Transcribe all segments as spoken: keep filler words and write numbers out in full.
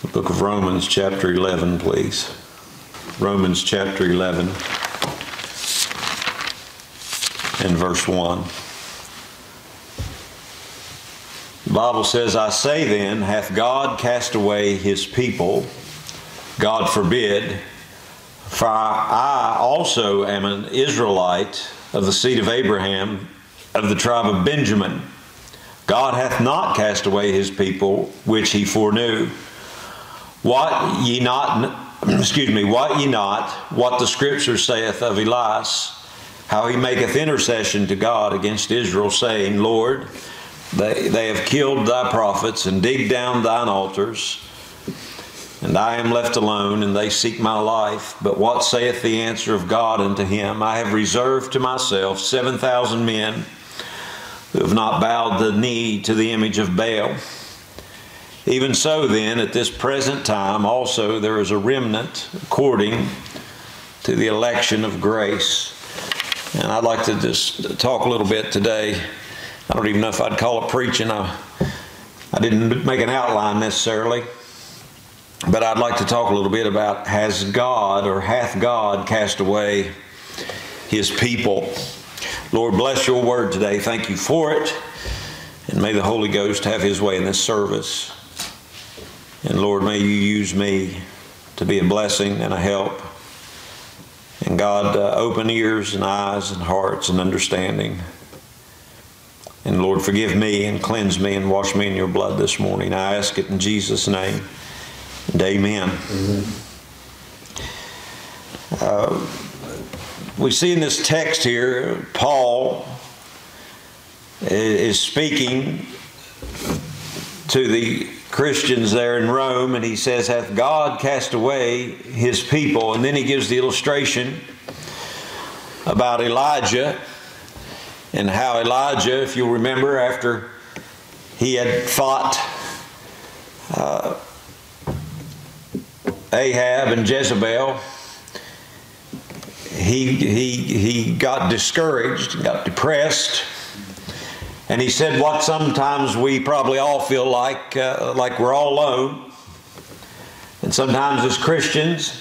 Book of Romans, chapter eleven, please. Romans, chapter eleven, and verse one. The Bible says, I say then, hath God cast away His people? God forbid. For I also am an Israelite of the seed of Abraham, of the tribe of Benjamin. God hath not cast away His people, which He foreknew. What ye not, excuse me, what ye not, what the Scripture saith of Elias, how he maketh intercession to God against Israel, saying, Lord, they, they have killed thy prophets and digged down thine altars, and I am left alone, and they seek my life. But what saith the answer of God unto him? I have reserved to myself seven thousand men who have not bowed the knee to the image of Baal. Even so then, at this present time also there is a remnant according to the election of grace. And I'd like to just talk a little bit today. I don't even know if I'd call it preaching. I, I didn't make an outline necessarily. But I'd like to talk a little bit about, has God or hath God cast away His people? Lord, bless your word today. Thank you for it. And may the Holy Ghost have His way in this service. And Lord, may you use me to be a blessing and a help. And God, uh, open ears and eyes and hearts and understanding. And Lord, forgive me and cleanse me and wash me in your blood this morning. I ask it in Jesus' name. And amen. Amen. Uh, we see in this text here, Paul is speaking to the Christians there in Rome, and he says, hath God cast away His people? And then he gives the illustration about Elijah, and how Elijah, if you'll remember, after he had fought uh, Ahab and Jezebel, he, he, he got discouraged, got depressed, and he said what sometimes we probably all feel like, uh, like we're all alone. And sometimes as Christians,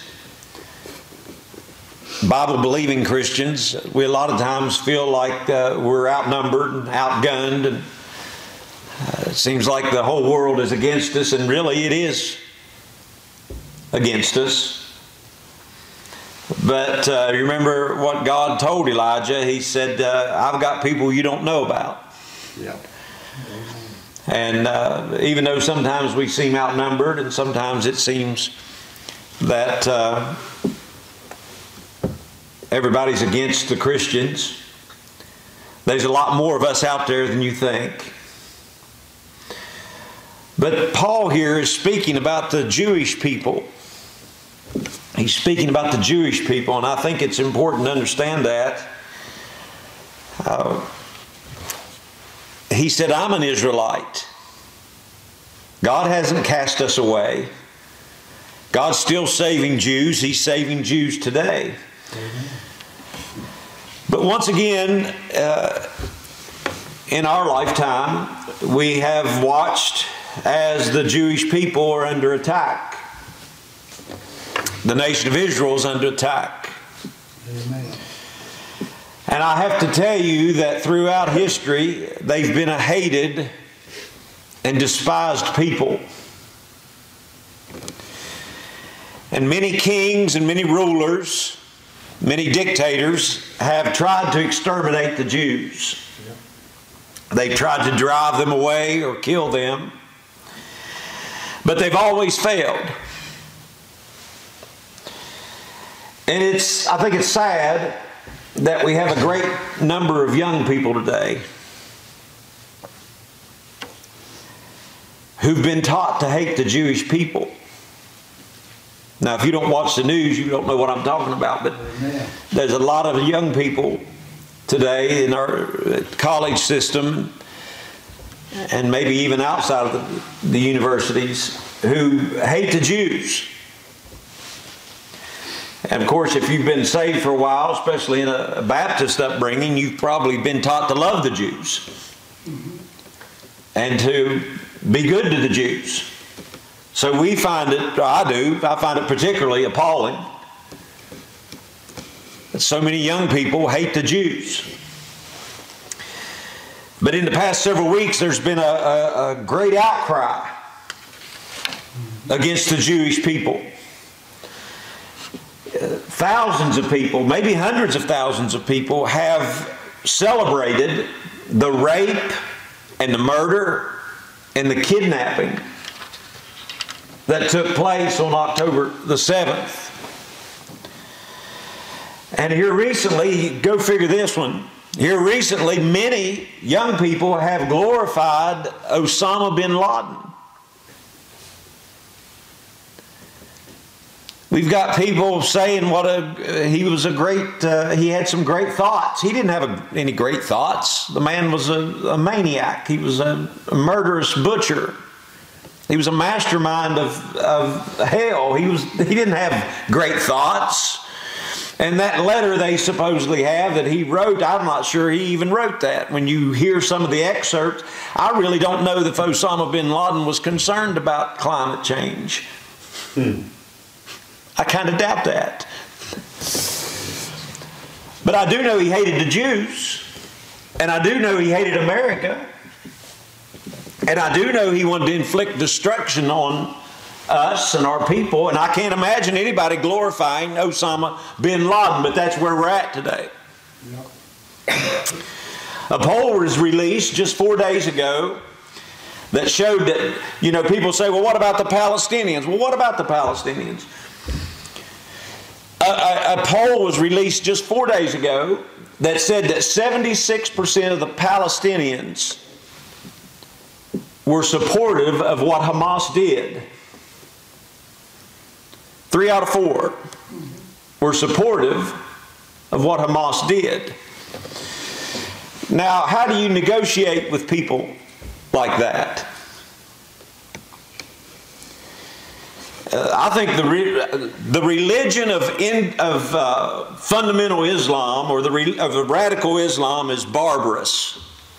Bible-believing Christians, we a lot of times feel like uh, we're outnumbered and outgunned, and uh, it seems like the whole world is against us, and really it is against us. But uh, you remember what God told Elijah. He said, uh, I've got people you don't know about. Yeah. And uh, even though sometimes we seem outnumbered, and sometimes it seems that uh, everybody's against the Christians, there's a lot more of us out there than you think. But Paul here is speaking about the Jewish people. He's speaking about the Jewish people, and I think it's important to understand that. Uh, he said, I'm an Israelite. God hasn't cast us away. God's still saving Jews. He's saving Jews today. Mm-hmm. But once again, uh, in our lifetime, we have watched as the Jewish people are under attack. The nation of Israel is under attack. Amen. And I have to tell you that throughout history, they've been a hated and despised people. And many kings and many rulers, many dictators have tried to exterminate the Jews. They've tried to drive them away or kill them. But they've always failed. And it's, I think it's sad that we have a great number of young people today who've been taught to hate the Jewish people. Now, if you don't watch the news, you don't know what I'm talking about, but there's a lot of young people today in our college system, and maybe even outside of the, the universities, who hate the Jews. And of course, if you've been saved for a while, especially in a Baptist upbringing, you've probably been taught to love the Jews and to be good to the Jews. So we find it, I do, I find it particularly appalling that so many young people hate the Jews. But in the past several weeks, there's been a, a, a great outcry against the Jewish people. Thousands of people, maybe hundreds of thousands of people, have celebrated the rape and the murder and the kidnapping that took place on October the seventh. And here recently, go figure this one, here recently many young people have glorified Osama bin Laden. We've got people saying what a he was a great uh, he had some great thoughts. He didn't have a, any great thoughts. The man was a, a maniac. He was a, a murderous butcher. He was a mastermind of, of hell. He was he didn't have great thoughts. And that letter they supposedly have that he wrote, I'm not sure he even wrote that. When you hear some of the excerpts, I really don't know if Osama bin Laden was concerned about climate change. Hmm. I kind of doubt that. But I do know he hated the Jews. And I do know he hated America. And I do know he wanted to inflict destruction on us and our people. And I can't imagine anybody glorifying Osama bin Laden. But that's where we're at today. Yep. A poll was released just four days ago that showed that, you know, people say, well, what about the Palestinians? Well, what about the Palestinians? A, a, a poll was released just four days ago that said that seventy-six percent of the Palestinians were supportive of what Hamas did. Three out of four were supportive of what Hamas did. Now, how do you negotiate with people like that? Uh, I think the re the religion of in, of uh, fundamental Islam or the re of the radical Islam is barbarous.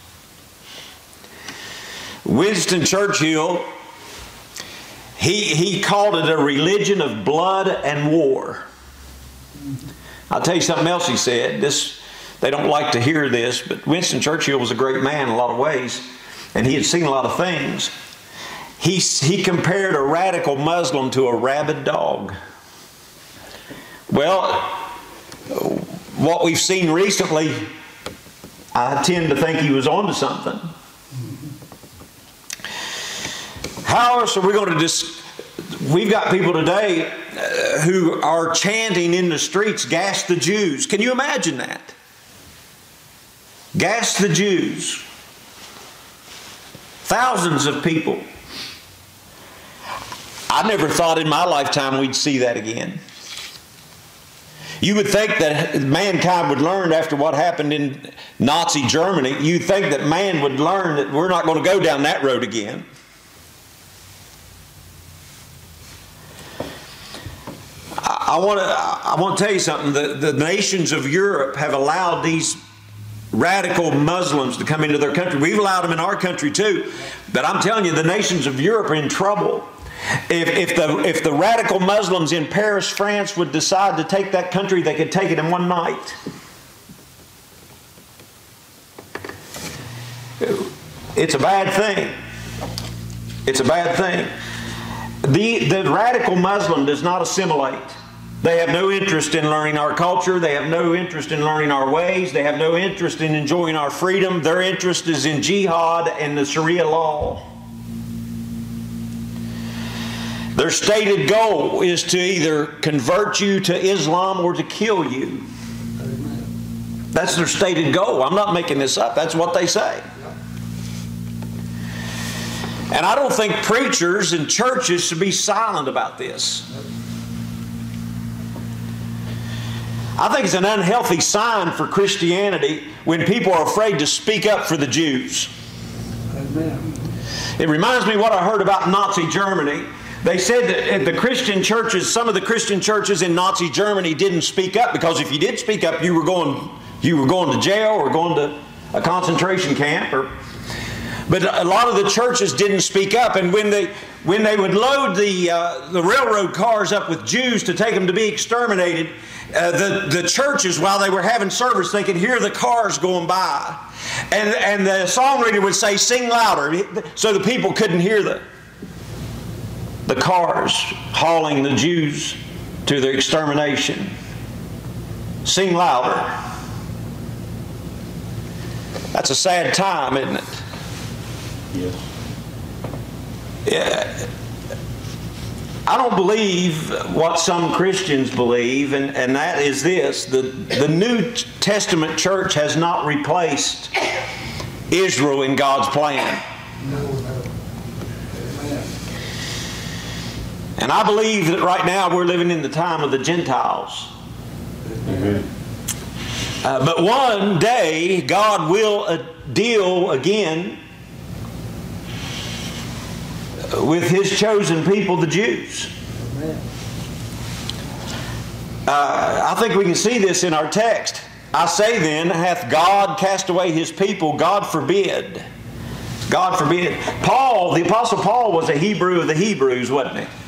Winston Churchill, he he called it a religion of blood and war. I'll tell you something else he said. This they don't like to hear this, but Winston Churchill was a great man in a lot of ways, and he had seen a lot of things. He, he compared a radical Muslim to a rabid dog. Well, what we've seen recently, I tend to think he was onto something. How else are we going to just... We've got people today uh, who are chanting in the streets, "Gas the Jews." Can you imagine that? Gas the Jews. Thousands of people. I never thought in my lifetime we'd see that again. You would think that mankind would learn after what happened in Nazi Germany. You'd think that man would learn that we're not going to go down that road again. I, I want to I want to tell you something. The, the nations of Europe have allowed these radical Muslims to come into their country. We've allowed them in our country too. But I'm telling you, the nations of Europe are in trouble. If, if, the, if the radical Muslims in Paris, France would decide to take that country, they could take it in one night. It's a bad thing. It's a bad thing. The, the radical Muslim does not assimilate. They have no interest in learning our culture. They have no interest in learning our ways. They have no interest in enjoying our freedom. Their interest is in jihad and the Sharia law. Their stated goal is to either convert you to Islam or to kill you. That's their stated goal. I'm not making this up. That's what they say. And I don't think preachers and churches should be silent about this. I think it's an unhealthy sign for Christianity when people are afraid to speak up for the Jews. Amen. It reminds me of what I heard about Nazi Germany. They said that the Christian churches, some of the Christian churches in Nazi Germany didn't speak up because if you did speak up, you were going, you were going to jail or going to a concentration camp. Or, but a lot of the churches didn't speak up, and when they when they would load the, uh, the railroad cars up with Jews to take them to be exterminated, uh, the, the churches, while they were having service, they could hear the cars going by. And, and the songwriter would say, sing louder, so the people couldn't hear the, the cars hauling the Jews to their extermination. Sing louder. That's a sad time, isn't it? Yes. Yeah. I don't believe what some Christians believe, and, and that is this. The, the New Testament church has not replaced Israel in God's plan. And I believe that right now we're living in the time of the Gentiles. Amen. Uh, but one day God will uh, deal again with His chosen people, the Jews. Uh, I think we can see this in our text. I say then, hath God cast away His people? God forbid. God forbid. Paul, the Apostle Paul, was a Hebrew of the Hebrews, wasn't he?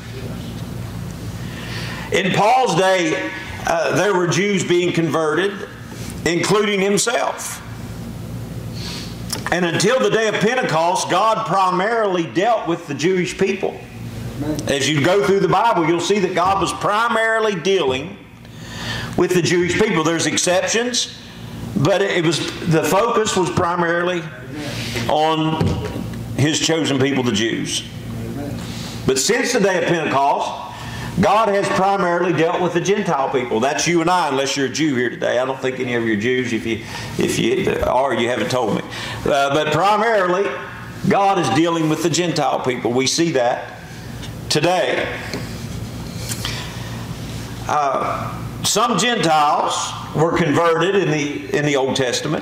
In Paul's day, uh, there were Jews being converted, including himself. And until the day of Pentecost, God primarily dealt with the Jewish people. As you go through the Bible, you'll see that God was primarily dealing with the Jewish people. There's exceptions, but it was the focus was primarily on His chosen people, the Jews. But since the day of Pentecost, God has primarily dealt with the Gentile people. That's you and I, unless you're a Jew here today. I don't think any of you are Jews. If you, if you are, you haven't told me. Uh, but primarily, God is dealing with the Gentile people. We see that today. Uh, some Gentiles were converted in the in the Old Testament,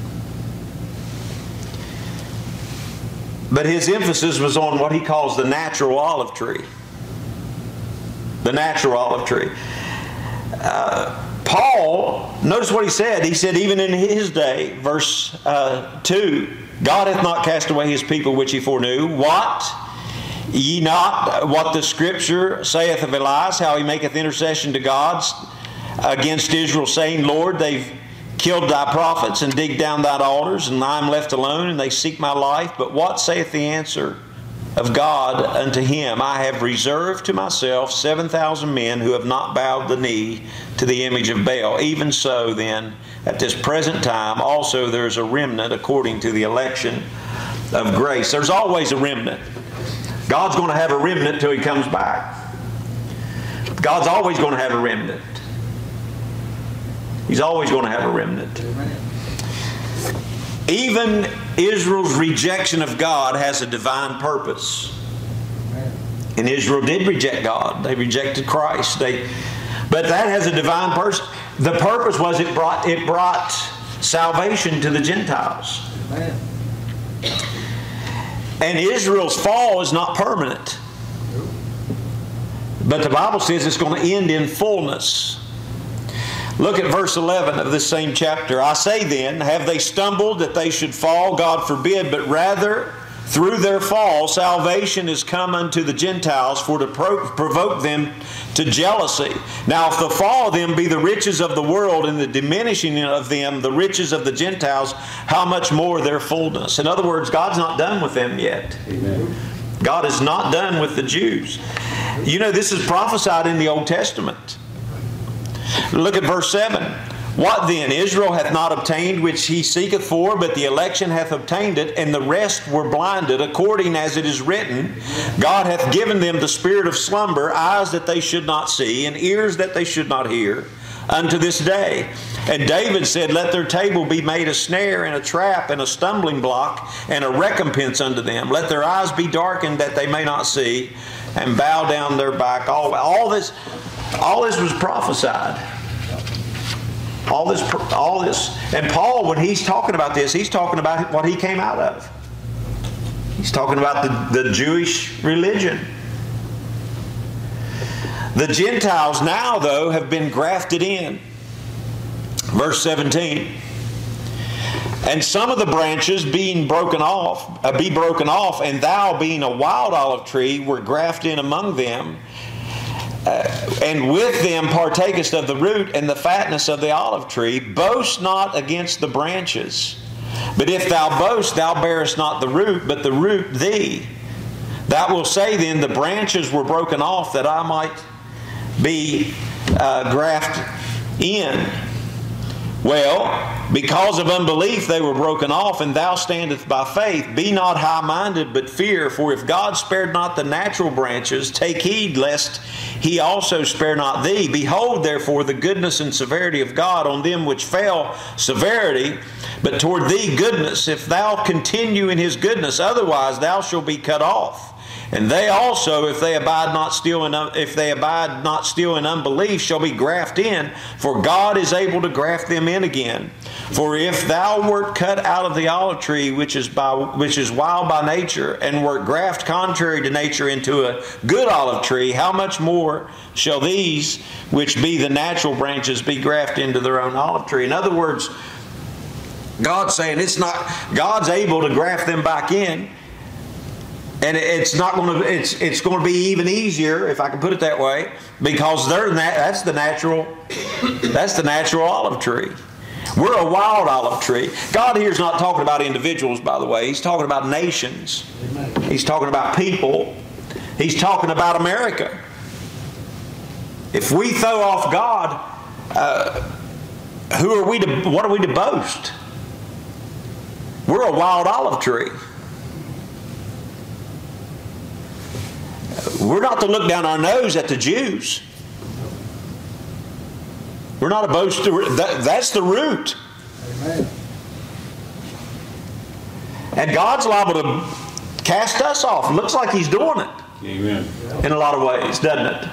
but his emphasis was on what he calls the natural olive tree. The natural olive tree. Uh, Paul, notice what he said. He said, even in his day, verse uh, two, God hath not cast away His people which He foreknew. What? Ye not what the Scripture saith of Elias, how he maketh intercession to God against Israel, saying, Lord, they've killed Thy prophets and digged down Thine altars, and I am left alone, and they seek my life. But what saith the answer of God unto him? I have reserved to myself seven thousand men who have not bowed the knee to the image of Baal. Even so, then, at this present time, also there is a remnant according to the election of grace. There's always a remnant. God's going to have a remnant till He comes back. God's always going to have a remnant. He's always going to have a remnant. Even Israel's rejection of God has a divine purpose. And Israel did reject God. They rejected Christ. They, but that has a divine purpose. The purpose was it brought it brought salvation to the Gentiles. And Israel's fall is not permanent. But the Bible says it's going to end in fullness. Look at verse eleven of this same chapter. I say then, have they stumbled that they should fall? God forbid, but rather through their fall salvation is come unto the Gentiles, for to pro- provoke them to jealousy. Now if the fall of them be the riches of the world, and the diminishing of them the riches of the Gentiles, how much more their fullness? In other words, God's not done with them yet. Amen. God is not done with the Jews. You know, this is prophesied in the Old Testament. Look at verse seven. What then? Israel hath not obtained which he seeketh for, but the election hath obtained it, and the rest were blinded, according as it is written, God hath given them the spirit of slumber, eyes that they should not see, and ears that they should not hear, unto this day. And David said, let their table be made a snare and a trap and a stumbling block and a recompense unto them. Let their eyes be darkened that they may not see, and bow down their back. All, all this, all this was prophesied. All this, all this. And Paul, when he's talking about this, he's talking about what he came out of. He's talking about the, the Jewish religion. The Gentiles now, though, have been grafted in. Verse seventeen. And some of the branches being broken off, uh, be broken off, and thou being a wild olive tree, were grafted in among them, uh, and with them partakest of the root and the fatness of the olive tree. Boast not against the branches. But if thou boast, thou bearest not the root, but the root thee. Thou wilt say then, the branches were broken off that I might be uh, grafted in. Well, because of unbelief they were broken off, and thou standest by faith. Be not high-minded, but fear. For if God spared not the natural branches, take heed lest He also spare not thee. Behold, therefore, the goodness and severity of God on them which fell, severity, but toward thee goodness, if thou continue in His goodness. Otherwise thou shalt be cut off. And they also, if they abide not still in if they abide not still in unbelief, shall be grafted in, for God is able to graft them in again. For if thou wert cut out of the olive tree, which is by which is wild by nature, and wert grafted contrary to nature into a good olive tree, how much more shall these, which be the natural branches, be grafted into their own olive tree? In other words, God's saying it's not God's able to graft them back in. And it's not going to. It's it's going to be even easier, if I can put it that way, because they're nat- that's the natural. That's the natural olive tree. We're a wild olive tree. God here is not talking about individuals, by the way. He's talking about nations. He's talking about people. He's talking about America. If we throw off God, uh, who are we to? What are we to boast? We're a wild olive tree. We're not to look down our nose at the Jews. We're not a boaster. That, that's the root. Amen. And God's liable to cast us off. It looks like He's doing it. Amen. In a lot of ways, doesn't it?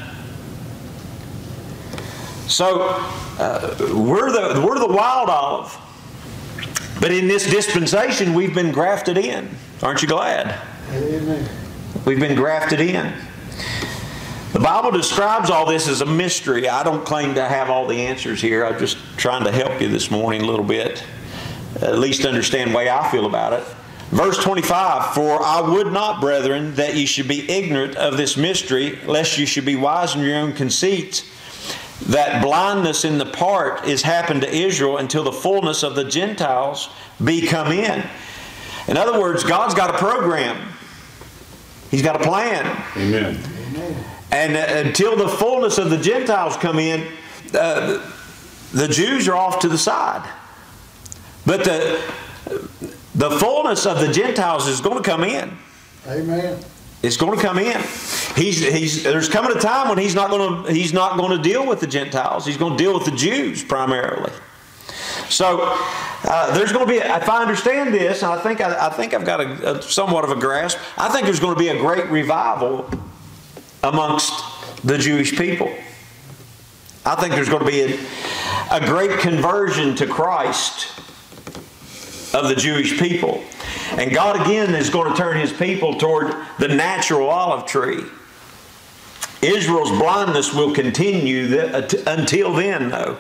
So uh, we're the we're the wild olive. But in this dispensation, we've been grafted in. Aren't you glad? Amen. We've been grafted in. The Bible describes all this as a mystery. I don't claim to have all the answers here. I'm just trying to help you this morning a little bit. At least understand the way I feel about it. Verse twenty-five, for I would not, brethren, that ye should be ignorant of this mystery, lest you should be wise in your own conceits, that blindness in the part is happened to Israel until the fullness of the Gentiles be come in. In other words, God's got a program. He's got a plan. Amen. And uh, until the fullness of the Gentiles come in, uh, the Jews are off to the side. But the the fullness of the Gentiles is going to come in. Amen. It's going to come in. He's he's there's coming a time when he's not going to he's not going to deal with the Gentiles. He's going to deal with the Jews primarily. So uh, there's going to be, if I understand this, and I think I, I think I've got a, a somewhat of a grasp. I think there's going to be a great revival amongst the Jewish people. I think there's going to be a, a great conversion to Christ of the Jewish people, and God again is going to turn His people toward the natural olive tree. Israel's blindness will continue the, until then, though.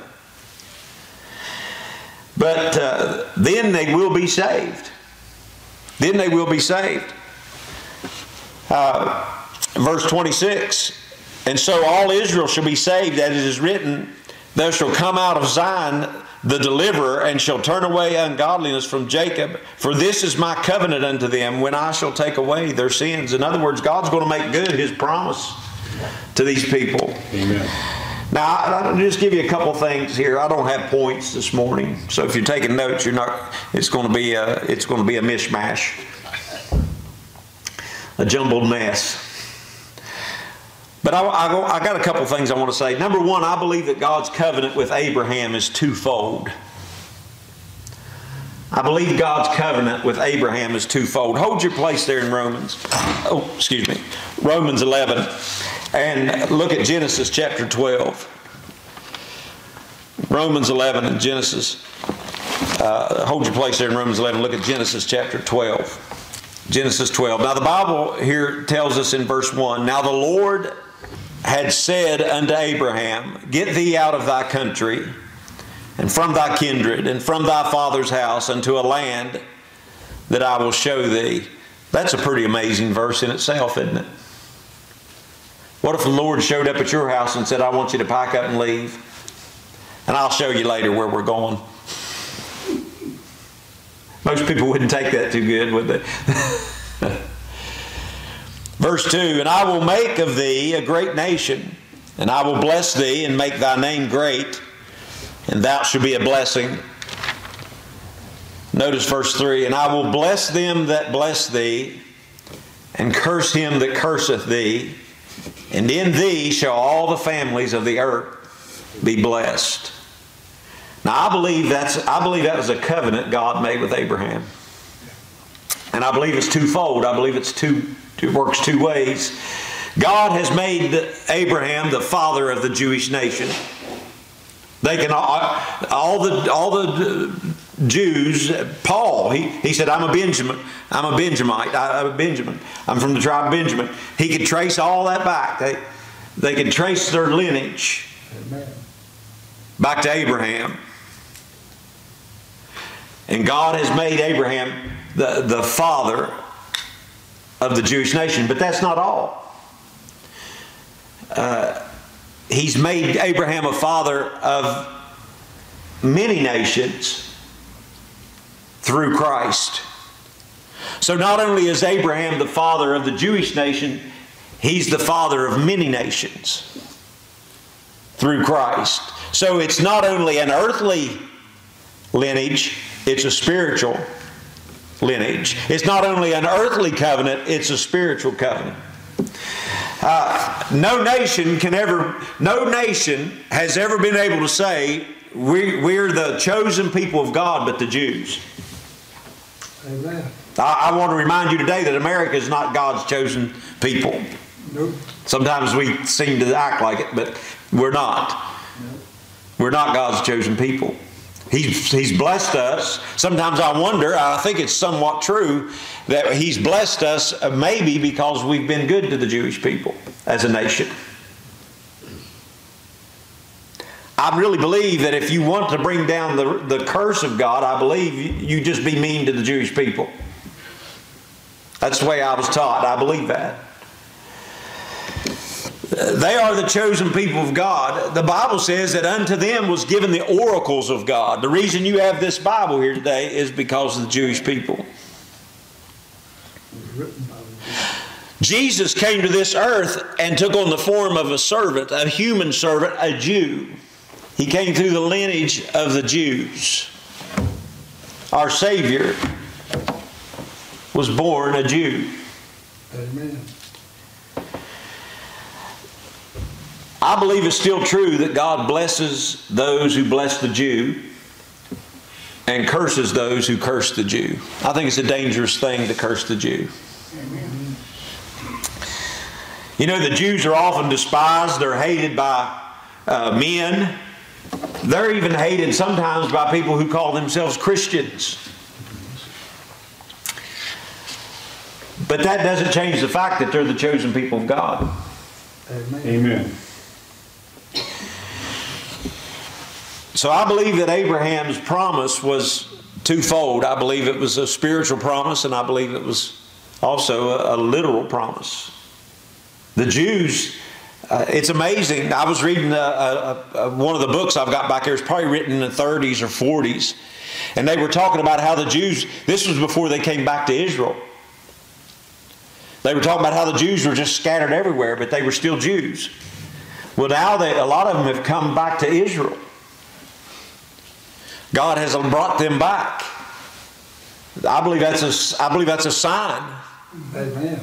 But uh, then they will be saved. Then they will be saved. Uh, verse twenty-six, and so all Israel shall be saved, as it is written, there shall come out of Zion the deliverer, and shall turn away ungodliness from Jacob. For this is my covenant unto them, when I shall take away their sins. In other words, God's going to make good His promise to these people. Amen. Now, I'll just give you a couple things here. I don't have points this morning, so if you're taking notes, you're not. It's going to be a. It's going to be a mishmash, a jumbled mess. But I, I, I got a couple things I want to say. Number one, I believe that God's covenant with Abraham is twofold. I believe God's covenant with Abraham is twofold. Hold your place there in Romans. Oh, excuse me, Romans eleven. And look at Genesis chapter twelve. Romans eleven and Genesis. Uh, hold your place there in Romans eleven. Look at Genesis chapter twelve. Genesis twelve. Now the Bible here tells us in verse one, now the Lord had said unto Abraham, get thee out of thy country, and from thy kindred, and from thy father's house, unto a land that I will show thee. That's a pretty amazing verse in itself, isn't it? What if the Lord showed up at your house and said, I want you to pack up and leave, and I'll show you later where we're going? Most people wouldn't take that too good, would they? Verse two, and I will make of thee a great nation, and I will bless thee and make thy name great, and thou shalt be a blessing. Notice verse three, and I will bless them that bless thee, and curse him that curseth thee, and in thee shall all the families of the earth be blessed. Now I believe that's I believe that was a covenant God made with Abraham. And I believe it's twofold. I believe it's two it works two ways. God has made Abraham the father of the Jewish nation. They can all, all the all the Jews. Paul, he, he said, "I'm a Benjamin. I'm a Benjamite. I, I'm a Benjamin. I'm from the tribe of Benjamin." He could trace all that back. They they could trace their lineage Amen. Back to Abraham. And God has made Abraham the the father of the Jewish nation. But that's not all. Uh, he's made Abraham a father of many nations through Christ. So not only is Abraham the father of the Jewish nation, he's the father of many nations through Christ. So it's not only an earthly lineage, it's a spiritual lineage. It's not only an earthly covenant, it's a spiritual covenant. Uh, no nation can ever, no nation has ever been able to say we, we're the chosen people of God, but the Jews. Amen. I, I want to remind you today that America is not God's chosen people. Nope. Sometimes we seem to act like it, but we're not. Nope. We're not God's chosen people. He's, he's blessed us. Sometimes I wonder, I think it's somewhat true, that He's blessed us maybe because we've been good to the Jewish people as a nation. I really believe that if you want to bring down the, the curse of God, I believe you just be mean to the Jewish people. That's the way I was taught. I believe that. They are the chosen people of God. The Bible says that unto them was given the oracles of God. The reason you have this Bible here today is because of the Jewish people. Jesus came to this earth and took on the form of a servant, a human servant, a Jew. He came through the lineage of the Jews. Our Savior was born a Jew. Amen. I believe it's still true that God blesses those who bless the Jew and curses those who curse the Jew. I think it's a dangerous thing to curse the Jew. Amen. You know, the Jews are often despised. They're hated by uh, men. They're even hated sometimes by people who call themselves Christians. But that doesn't change the fact that they're the chosen people of God. Amen. Amen. So I believe that Abraham's promise was twofold. I believe it was a spiritual promise, and I believe it was also a, a literal promise. The Jews, uh, it's amazing. I was reading a, a, a, one of the books I've got back here. It's probably written in the thirties or forties. And they were talking about how the Jews, this was before they came back to Israel. They were talking about how the Jews were just scattered everywhere, but they were still Jews. Well, now they, a lot of them have come back to Israel. God has brought them back. I believe that's a, I believe that's a sign. Amen.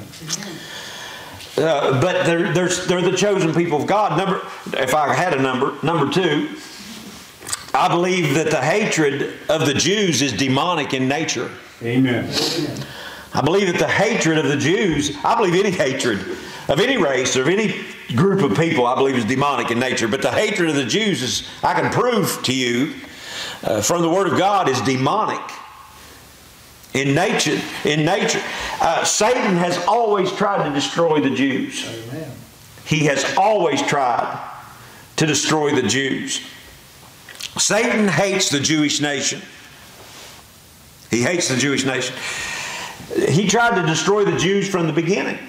Uh, but they're, they're, they're the chosen people of God. Number, if I had a number, number two, I believe that the hatred of the Jews is demonic in nature. Amen. I believe that the hatred of the Jews, I believe any hatred of any race or of any group of people, I believe is demonic in nature. But the hatred of the Jews is, I can prove to you uh, from the Word of God, is demonic in nature. In nature, uh, Satan has always tried to destroy the Jews. Amen. He has always tried to destroy the Jews. Satan hates the Jewish nation. He hates the Jewish nation. He tried to destroy the Jews from the beginning.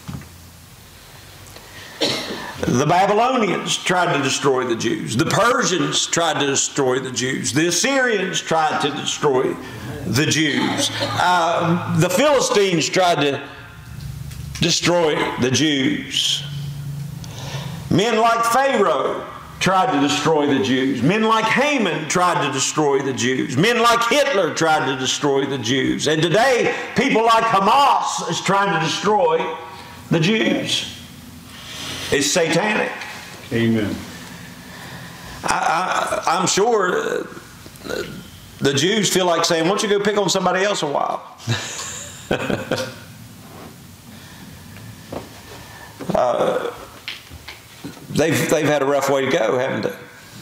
The Babylonians tried to destroy the Jews. The Persians tried to destroy the Jews. The Assyrians tried to destroy the Jews. Uh, the Philistines tried to destroy the Jews. Men like Pharaoh tried to destroy the Jews. Men like Haman tried to destroy the Jews. Men like Hitler tried to destroy the Jews. And today, people like Hamas is trying to destroy the Jews. It's satanic. Amen. I, I, I'm sure the Jews feel like saying, why don't you go pick on somebody else a while? uh, they've, they've had a rough way to go, haven't they?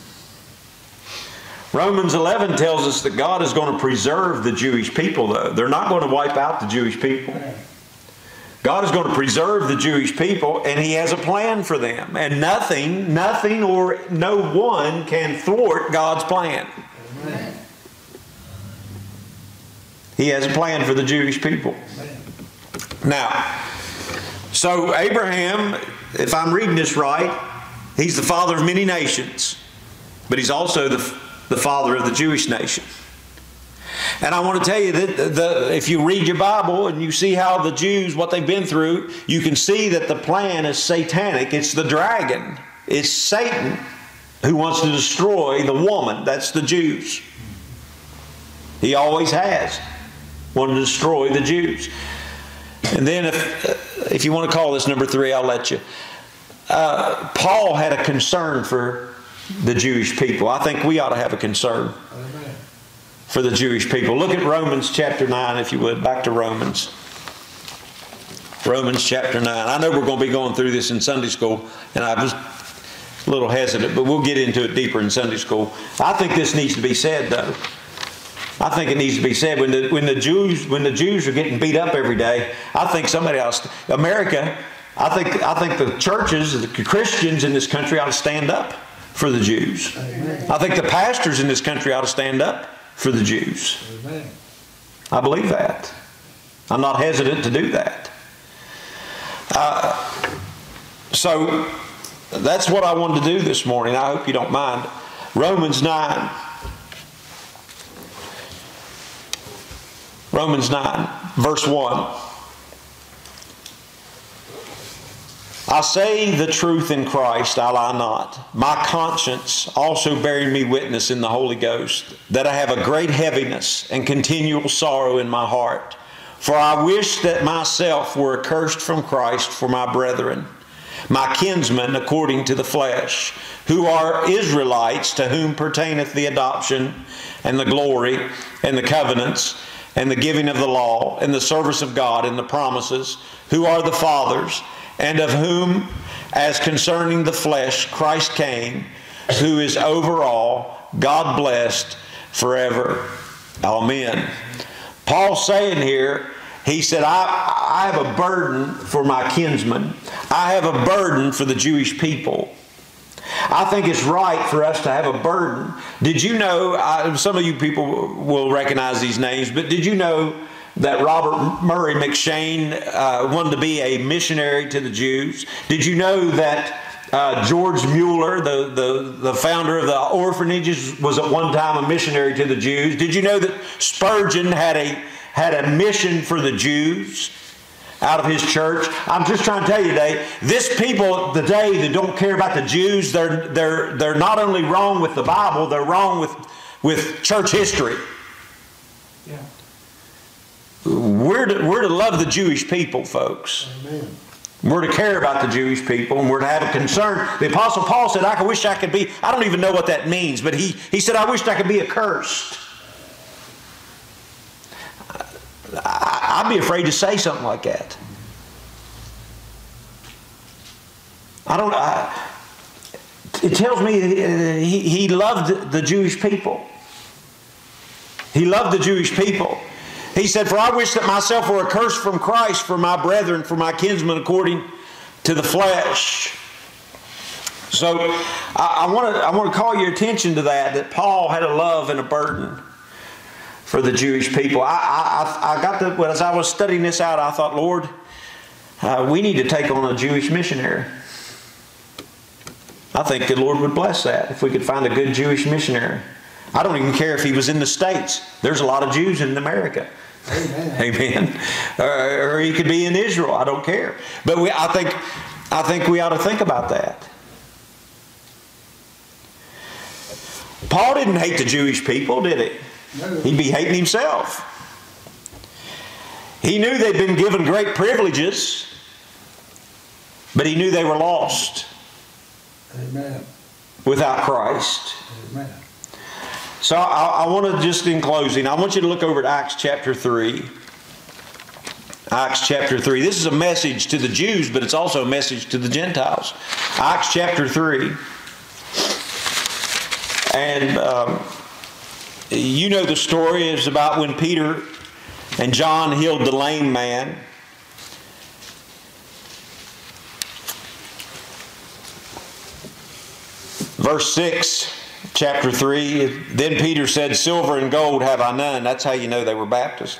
Romans eleven tells us that God is going to preserve the Jewish people, though. They're not going to wipe out the Jewish people. God is going to preserve the Jewish people, and He has a plan for them. And nothing, nothing or no one can thwart God's plan. Amen. He has a plan for the Jewish people. Now, so Abraham, if I'm reading this right, he's the father of many nations, but he's also the, the father of the Jewish nation. And I want to tell you that the, if you read your Bible and you see how the Jews, what they've been through, you can see that the plan is satanic. It's the dragon. It's Satan who wants to destroy the woman. That's the Jews. He always has wanted to destroy the Jews. And then if, if you want to call this number three, I'll let you. Uh, Paul had a concern for the Jewish people. I think we ought to have a concern for the Jewish people. Look at Romans chapter nine, if you would. Back to Romans. Romans chapter nine. I know we're going to be going through this in Sunday school, and I was a little hesitant, but we'll get into it deeper in Sunday school. I think this needs to be said, though. I think it needs to be said. When the, when the Jews when the Jews are getting beat up every day, I think somebody else, America, I think I think the churches, the Christians in this country ought to stand up for the Jews. Amen. I think the pastors in this country ought to stand up for the Jews. Amen. I believe that. I'm not hesitant to do that. Uh, so that's what I wanted to do this morning. I hope you don't mind. Romans nine. Romans nine, verse one. I say the truth in Christ, I lie not. My conscience also bearing me witness in the Holy Ghost, that I have a great heaviness and continual sorrow in my heart. For I wish that myself were accursed from Christ for my brethren, my kinsmen according to the flesh, who are Israelites, to whom pertaineth the adoption and the glory and the covenants and the giving of the law and the service of God and the promises, who are the fathers, and of whom, as concerning the flesh, Christ came, who is over all, God blessed forever. Amen. Paul's saying here, he said, I, I have a burden for my kinsmen. I have a burden for the Jewish people. I think it's right for us to have a burden. Did you know, I, some of you people will recognize these names, but did you know that Robert Murray McCheyne uh, wanted to be a missionary to the Jews? Did you know that uh, George Mueller, the, the, the founder of the orphanages, was at one time a missionary to the Jews? Did you know that Spurgeon had a, had a mission for the Jews out of his church? I'm just trying to tell you today, this people today that don't care about the Jews, they're, they're, they're not only wrong with the Bible, they're wrong with, with church history. Yeah. We're to, we're to love the Jewish people, folks. Amen. We're to care about the Jewish people, and we're to have a concern. The Apostle Paul said, I wish I could be, I don't even know what that means, but he, he said, I wished I could be accursed. I, I'd be afraid to say something like that. I don't, I, it tells me he, he loved the Jewish people. He loved the Jewish people. He said, for I wish that myself were accursed from Christ for my brethren, for my kinsmen according to the flesh. So I, I want to I want to call your attention to that, that Paul had a love and a burden for the Jewish people. I, I, I got the, as I was studying this out, I thought, Lord, uh, we need to take on a Jewish missionary. I think the Lord would bless that if we could find a good Jewish missionary. I don't even care if he was in the States. There's a lot of Jews in America. Amen. Amen. Or, or he could be in Israel. I don't care. But we, I think, I think we ought to think about that. Paul didn't hate the Jewish people, did he? No. He'd be hating himself. He knew they'd been given great privileges, but he knew they were lost. Amen. Without Christ. Amen. So I, I want to just in closing, I want you to look over at Acts chapter three. Acts chapter three. This is a message to the Jews, but it's also a message to the Gentiles. Acts chapter three. And um, you know the story is about when Peter and John healed the lame man. Verse six, chapter three, then Peter said, silver and gold have I none. That's how you know they were Baptists.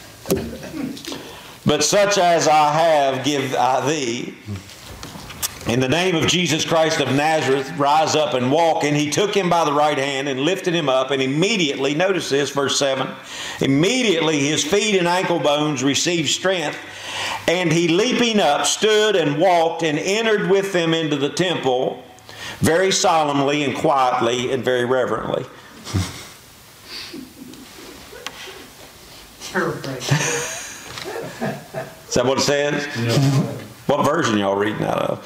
But such as I have give I thee. In the name of Jesus Christ of Nazareth, rise up and walk. And he took him by the right hand and lifted him up. And immediately, notice this, verse seven, immediately his feet and ankle bones received strength. And he leaping up stood and walked and entered with them into the temple, very solemnly and quietly and very reverently. Is that what it says? Yeah. What version y'all reading out of?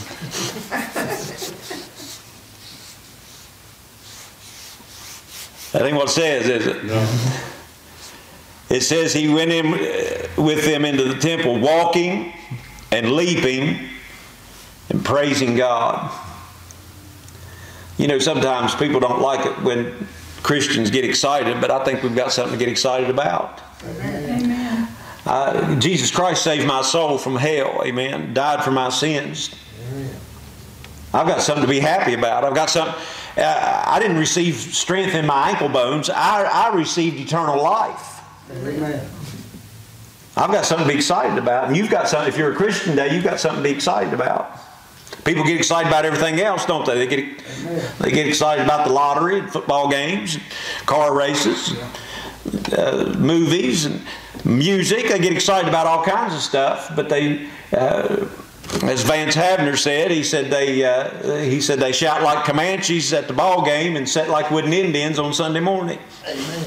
That ain't what it says, is it? No. It says he went in with them into the temple, walking and leaping and praising God. You know, sometimes people don't like it when Christians get excited, but I think we've got something to get excited about. Amen. Uh, Jesus Christ saved my soul from hell, amen, died for my sins. Amen. I've got something to be happy about. I've got something. Uh, I didn't receive strength in my ankle bones. I, I received eternal life. Amen. I've got something to be excited about. And you've got something, if you're a Christian today, you've got something to be excited about. People get excited about everything else, don't they? They get, Amen. they get excited about the lottery, and football games, car races, uh, movies, and music. They get excited about all kinds of stuff, but they, uh, as Vance Havner said, he said they uh, he said they shout like Comanches at the ball game and sit like wooden Indians on Sunday morning. Amen.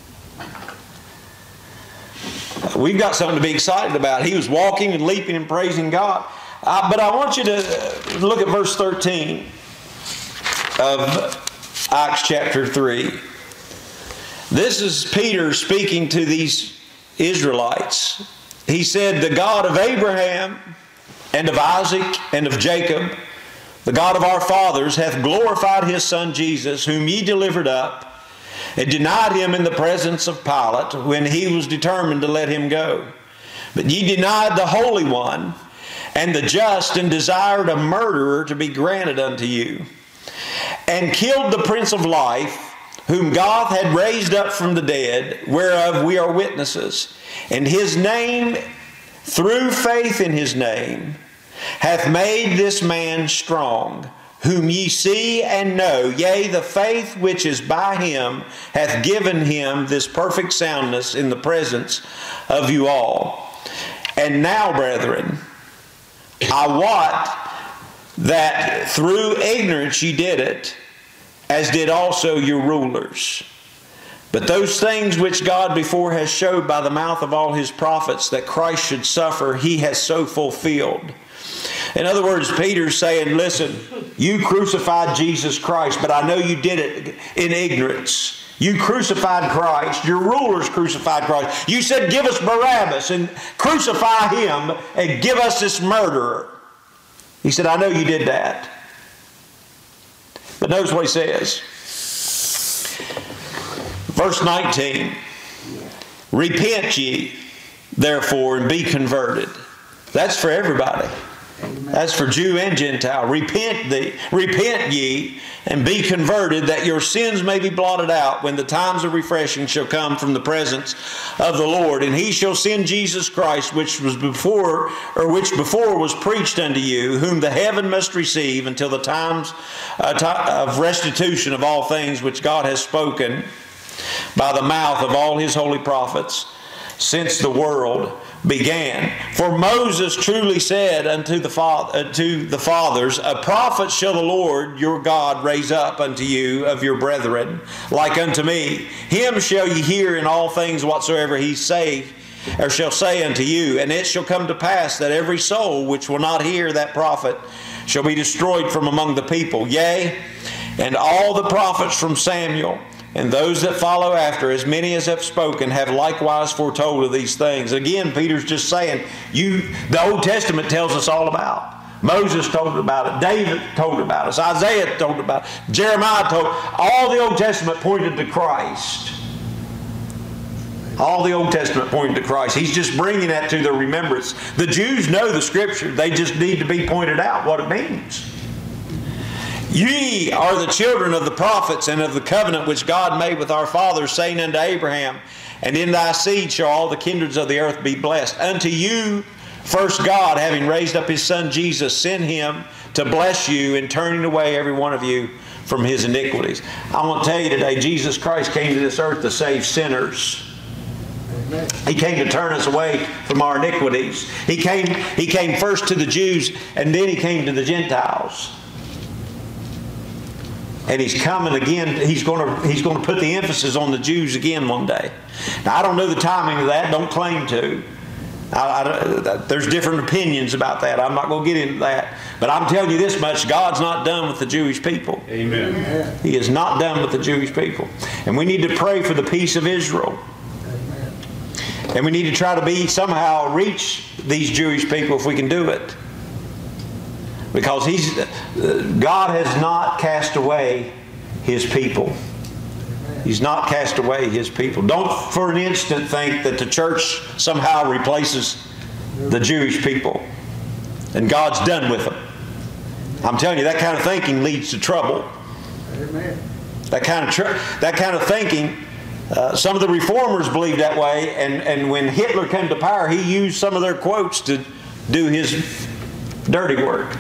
We've got something to be excited about. He was walking and leaping and praising God. Uh, but I want you to look at verse thirteen of Acts chapter three. This is Peter speaking to these Israelites. He said, the God of Abraham and of Isaac and of Jacob, the God of our fathers, hath glorified his Son Jesus, whom ye delivered up, and denied him in the presence of Pilate, when he was determined to let him go. But ye denied the Holy One, and the just, and desired a murderer to be granted unto you, and killed the Prince of Life, whom God had raised up from the dead, whereof we are witnesses. And his name, through faith in his name, hath made this man strong, whom ye see and know, yea, the faith which is by him hath given him this perfect soundness in the presence of you all. And now, brethren, I wot that through ignorance ye did it, as did also your rulers. But those things which God before has showed by the mouth of all his prophets that Christ should suffer, he has so fulfilled. In other words, Peter's saying, listen, you crucified Jesus Christ, but I know you did it in ignorance. You crucified Christ. Your rulers crucified Christ. You said, give us Barabbas and crucify him and give us this murderer. He said, I know you did that. But notice what he says. Verse nineteen. Repent ye, therefore, and be converted. That's for everybody. That's for Jew and Gentile. Repent thee, repent ye, and be converted, that your sins may be blotted out, when the times of refreshing shall come from the presence of the Lord. And he shall send Jesus Christ, which was before, or which before was preached unto you, whom the heaven must receive until the times uh, of restitution of all things which God has spoken by the mouth of all his holy prophets, since the world began. For Moses truly said unto the, fa- uh, to the fathers, A prophet shall the Lord your God raise up unto you of your brethren, like unto me. Him shall ye hear in all things whatsoever he say, or shall say unto you. And it shall come to pass that every soul which will not hear that prophet shall be destroyed from among the people. Yea, and all the prophets from Samuel and those that follow after, as many as have spoken, have likewise foretold of these things. Again, Peter's just saying, you, the Old Testament tells us all about. Moses told about it. David told about us. Isaiah told about it. Jeremiah told. All the Old Testament pointed to Christ. All the Old Testament pointed to Christ. He's just bringing that to their remembrance. The Jews know the Scripture. They just need to be pointed out what it means. Ye are the children of the prophets and of the covenant which God made with our fathers, saying unto Abraham, And in thy seed shall all the kindreds of the earth be blessed. Unto you first God, having raised up his Son Jesus, sent him to bless you in turning away every one of you from his iniquities. I want to tell you today, Jesus Christ came to this earth to save sinners. Amen. He came to turn us away from our iniquities. He came, he came first to the Jews, and then he came to the Gentiles. And he's coming again. He's going to he's going to put the emphasis on the Jews again one day. Now, I don't know the timing of that. Don't claim to. I, I, there's different opinions about that. I'm not going to get into that. But I'm telling you this much: God's not done with the Jewish people. Amen. Amen. He is not done with the Jewish people. And we need to pray for the peace of Israel. Amen. And we need to try to be somehow reach these Jewish people if we can do it. Because he's, God has not cast away his people. He's not cast away his people. Don't for an instant think that the church somehow replaces the Jewish people and God's done with them. I'm telling you, that kind of thinking leads to trouble. Amen. That kind of tr- that kind of thinking, uh, some of the reformers believed that way, and, and when Hitler came to power, he used some of their quotes to do his dirty work.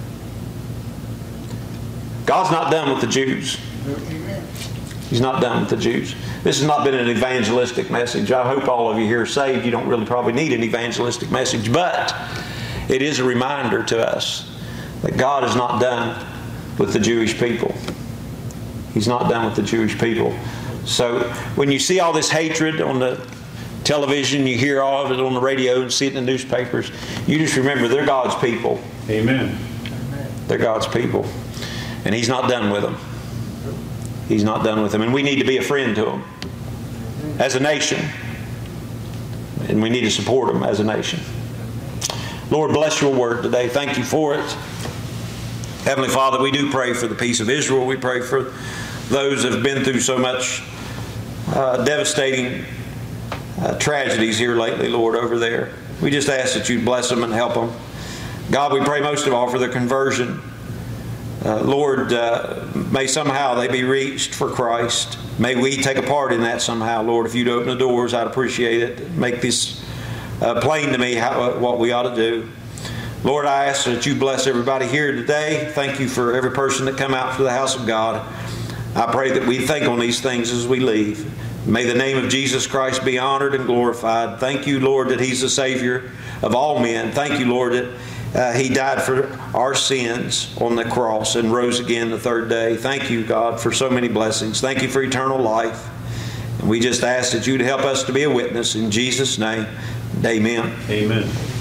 God's not done with the Jews. He's not done with the Jews. This has not been an evangelistic message. I hope all of you here are saved. You don't really probably need an evangelistic message, but it is a reminder to us that God is not done with the Jewish people. He's not done with the Jewish people. So when you see all this hatred on the television, you hear all of it on the radio and see it in the newspapers, you just remember they're God's people. Amen. They're God's people. And he's not done with them. He's not done with them. And we need to be a friend to them as a nation. And we need to support them as a nation. Lord, bless your word today. Thank you for it. Heavenly Father, we do pray for the peace of Israel. We pray for those that have been through so much uh, devastating uh, tragedies here lately, Lord, over there. We just ask that you bless them and help them. God, we pray most of all for their conversion. Uh, Lord, uh, may somehow they be reached for Christ. May we take a part in that somehow, Lord. If you'd open the doors, I'd appreciate it. Make this uh, plain to me how, what we ought to do. Lord, I ask that you bless everybody here today. Thank you for every person that come out to the house of God. I pray that we think on these things as we leave. May the name of Jesus Christ be honored and glorified. Thank you, Lord, that he's the Savior of all men. Thank you, Lord, that Uh, he died for our sins on the cross and rose again the third day. Thank you, God, for so many blessings. Thank you for eternal life. And we just ask that you'd help us to be a witness in Jesus' name. Amen. Amen.